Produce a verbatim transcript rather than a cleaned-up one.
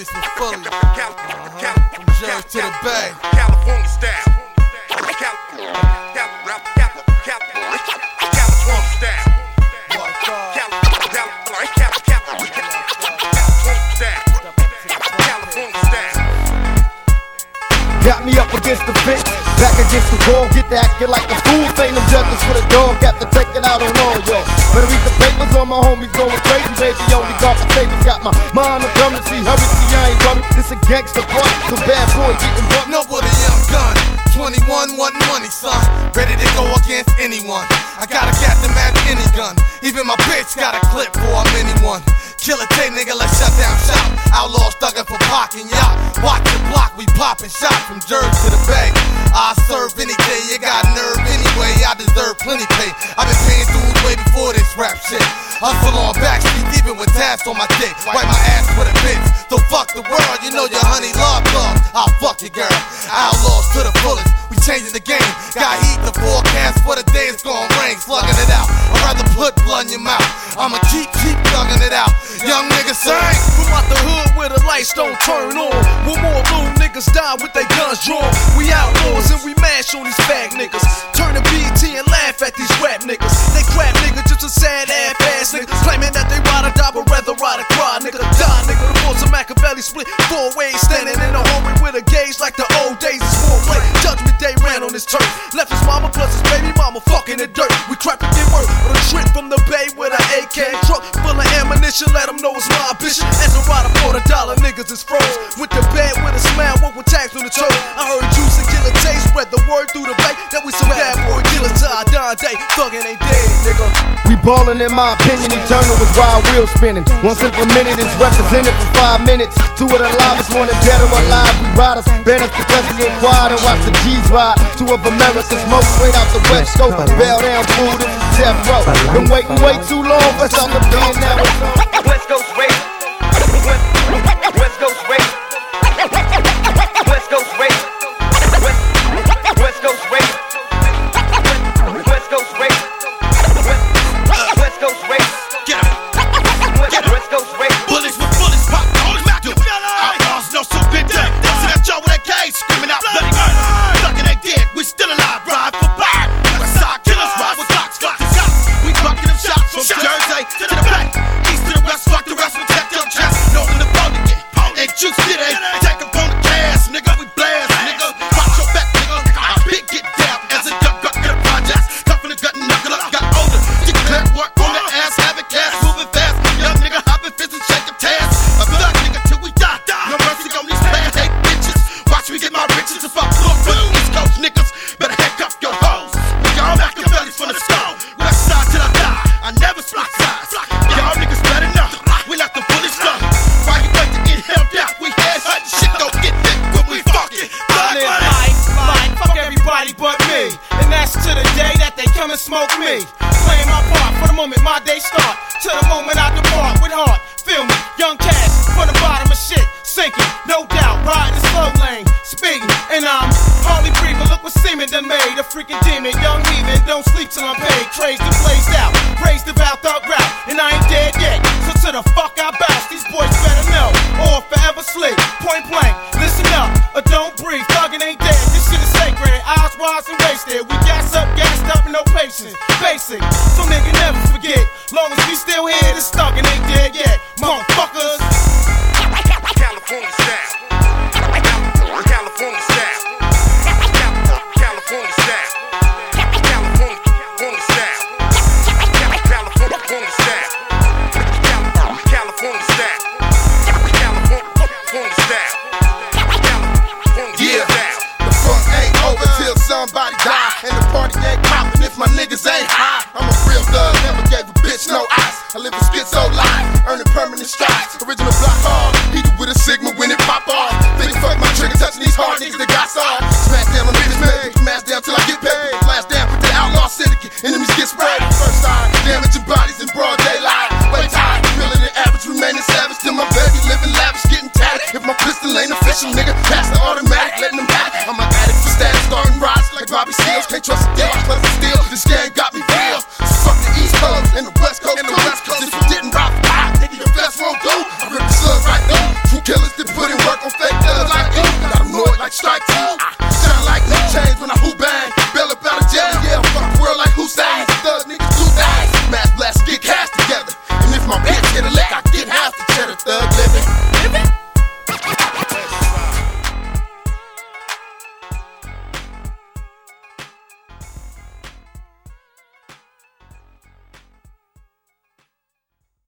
place with Fully. Uh-huh. From Jersey to the Bay. California style. California style. Got me up against the fence, back against the wall, get to acting like a fool. Ain't no justice for the dog, got to take it out on all y'all. Better read the papers on my homies going crazy, baby. Only got my papers, got my mind on currency. Hurry, see, I ain't running. This a gangster party, some bad boy getting bumped. No with a young gun, twenty-one, want money, son. Ready to go against anyone. I got a gat to match any gun. Even my bitch got a clip for a mini one. Kill a day, nigga, let's shut down shop. Outlaws thuggin' for parking yacht. Watch the block, we poppin' shot from Jersey to the Bay. I serve any day, you got nerve anyway. I deserve plenty pay. I've been paying dudes way before this rap shit. Hustle on backstreet, even with tabs on my dick. Wipe my ass with a bitch. So fuck the world, you know your honey love love. I'll fuck your girl. Outlaws to the fullest, we changing the game. Got heat the forecast for the day it's gon' rain. Slugging it out, I'd rather put blood in your mouth. I'ma keep, keep thugging it out. Young niggas sing. From out the hood where the lights don't turn on. When more little niggas die with their guns drawn. We outlaws and we mash on these fag niggas. Turn the B T and laugh at these rap niggas. They crap niggas, just a sad ass ass nigga. Claiming that they ride or die, but rather ride or cry, nigga. Die, nigga. The force of Machiavelli split four ways. Standing in the hallway with a gauge like the old days. It's foreplay. Judgment Day ran on his turf. Left his mama plus his baby mama fucking the dirt. We crap and get work. But a trick from the Bay with an A K truck full of ammunition. Let them know it's my ambition. As a rider for the dollar, niggas is froze. Went to bed with a smile, walk with tags on the toe. I heard juice and killer taste, spread the word through the Bay that we some bad boy killers to our dying day. Thuggin' ain't dead, nigga. We ballin', in my opinion, eternal is wild wheel spinning. One simple minute is represented for five minutes. Two of the livest wanted dead or alive. We riders, banners because we get quiet and watch the G's ride. Two of America's most straight out the West Coast. Bail down, fool, this is death row. Been waiting way too long for something to be now. West Coast race. West Coast race. West Coast race. West Coast race. West Coast race. West Coast race. Get him. West Coast race. Bullets with bullets pop. Holy Machiavelli. Outlaws know so big day. See that Joe with that cage screaming out bloody murder. Thuggin' they dead. We still alive. Ride for power. West side killers ride with Glocks, Glocks, Glocks. We bucking them shots from Jersey to the Bay. East to the west, fuck the rest. Protect them chests. Northern the bone again. And juice get it. Take up on the gas, nigga. We blast, nigga. Watch your back, nigga. I big get down as a duck duck in the projects. Cuffin' the gut and knuckle up. Got older. Get clear work on the ass. Having cash. Moving fast. Young nigga hopping fist and shaking tails. A thug nigga till we die. No mercy on these player hate bitches. Watch me get my riches. If I blow for the East Coast niggas, better handcuff your hoes. We all Machiavellis from the stone. West side till I die. I never split sides. Y'all niggas better know. We let the bullets go. Why you wait to get held out? We head hunting. Shit don't get thick when we fucking Like, like, fuck everybody but me. And that's to the day that they come and smoke me. Playing my part for the moment my day start. To the moment I depart with heart. Feel me, young cash from the bottom of shit. Sinking, no doubt, riding the slow lane. Speeding, and I'm hardly breathing. Look what semen done made. A freaking demon, young heathen. Don't sleep till I'm paid. Trades the blazed out. Raised the vow thug rap. And I ain't dead yet. So to the fuck I bounce. These boys better know. Or forever sleep. Point blank, listen up. Or don't breathe. Thuggin' ain't dead. This shit is sacred. Eyes wide and wasted. We gas up, gassed up, and no patience. Basic. So nigga never forget. Long as we still here, this thuggin' ain't dead yet. Motherfuckers. California style. California style. California style. California, California style. California style. California style. California style. Yeah, the funk ain't over till somebody die. And the party ain't poppin' if my niggas ain't high. I'm a real thug, never gave a bitch no ice. I live a schizo life, earning permanent stripes. Original block hard, heated with a Sigma when it pop off. Think fuck my trigger, touching these hard niggas that got saw. Smash down my bitches, man, smash down till I get paid. Flash down with the outlaw syndicate, enemies get sprayed. First side, damaging bodies in broad daylight. Way tired, realer than average, remaining savage. Till my baby living lavish, getting tatted. If my pistol ain't official, nigga, pass the automatic, letting them have it. I'm an addict for status, starting rides like Bobby Seals. Can't trust a deal, plus the steel. This game got me real. So fuck the East Coast and the West Coast. And the West Coast, if you didn't rock the high, nigga, your best won't do. I rip the slugs right through. True killers, the strike two. Sound like two chains when I hoop bang.